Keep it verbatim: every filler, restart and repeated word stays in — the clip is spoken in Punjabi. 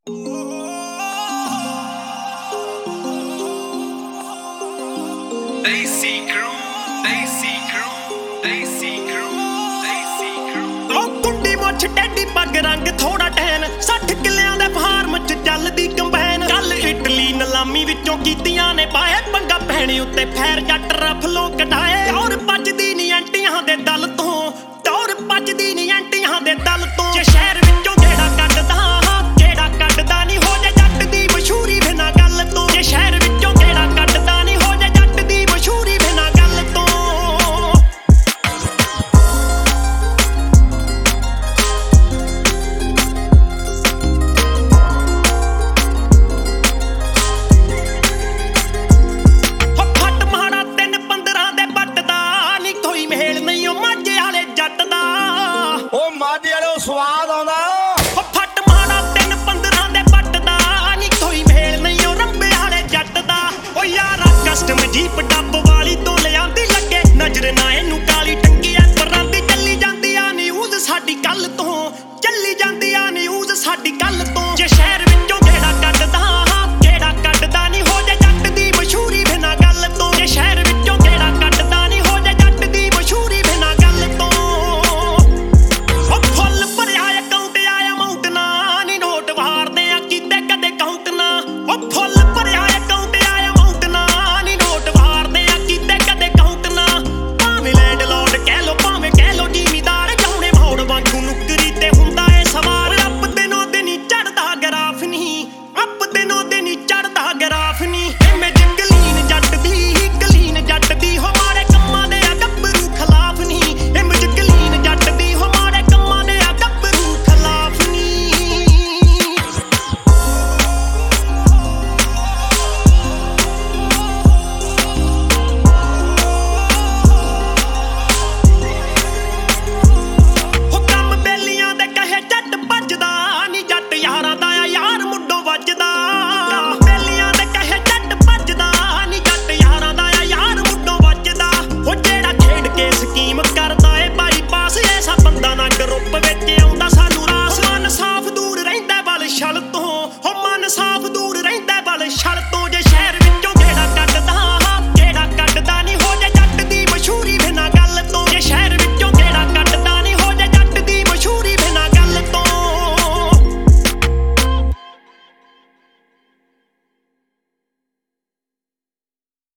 Desi crew, Desi crew, Desi crew, Desi crew। ਉਹ ਕੁੰਡੀ ਮੁੱਛ ਟੈਡੀ ਪੱਗ ਰੰਗ ਥੋੜਾ ਟੈਨ ਸੱਠ ਕਿੱਲਿਆਂ ਦੇ ਫਾਰਮ ਚ ਚੱਲਦੀ ਕੰਬਾਈਨ। ਕੱਲ ਇਟਲੀ ਨਲਾਮੀ ਵਿੱਚੋਂ ਕੀਤੀਆਂ ਨੇ ਪਾਏ ਪੰਗਾ ਪੈਣੇ ਉੱਤੇ ਫੈਰ ਜੱਟ ਰਫਲ